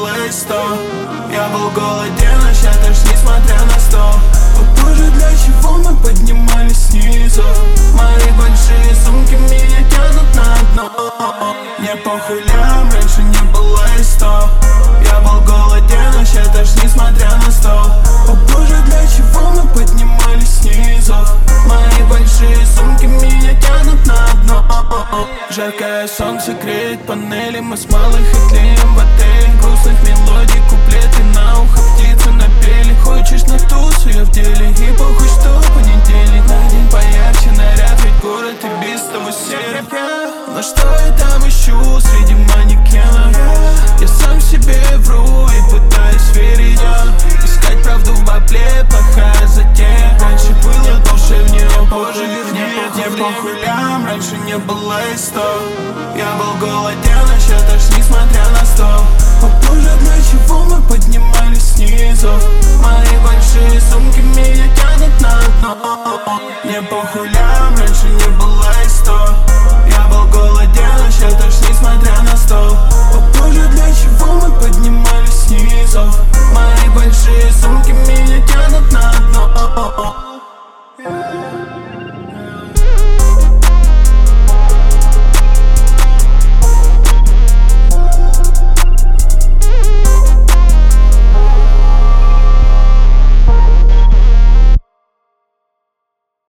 было и 100. Я был голоден, а щадишь, несмотря на 100. О боже, для чего мы поднимались снизу? Мои большие сумки меня тянут на дно. Не похуй лям, раньше не было и 100. Я был голоден, а щадишь, несмотря на 100. О боже, для чего мы поднимались снизу? Мои большие сумки меня тянут на дно. Жаркое солнце греет панели, мы с малых и тлеем в отеле. Грустных мелодий, куплеты на ухо птицы напели. Хочешь на тусу, я в деле, и похуй, что понедельник. На день поярче наряд, ведь город и без того серый. Но что я там ищу среди манекенов? Я сам себе вру и пытаюсь верить. Искать правду в бабле, плохая затея. Раньше было душевнее, позже вернее. Не похуй лям, раньше не было и 100. Я был голоден,